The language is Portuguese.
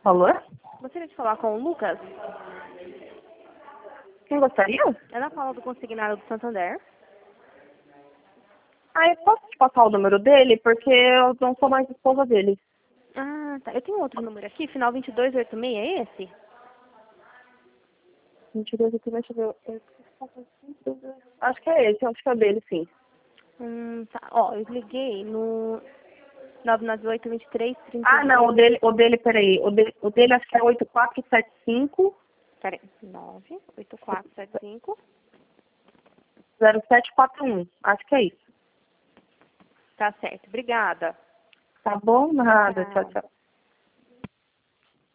Alô? Gostaria de falar com o Lucas. Quem gostaria? É da Paula do Consignado do Santander. Ah, eu posso te passar o número dele? Porque eu não sou mais esposa dele. Ah, tá. Eu tenho outro número aqui, final 2286, é esse? 22 aqui, deixa eu ver. Acho que é esse, acho que é o dele, sim. Tá. Ó, eu liguei no 998-23-33. Ah, não, peraí. O dele acho que é 8475 Peraí. 98475. 0741. Acho que é isso. Tá certo. Obrigada. Tá bom? Nada. Tchau, Tchau. tchau.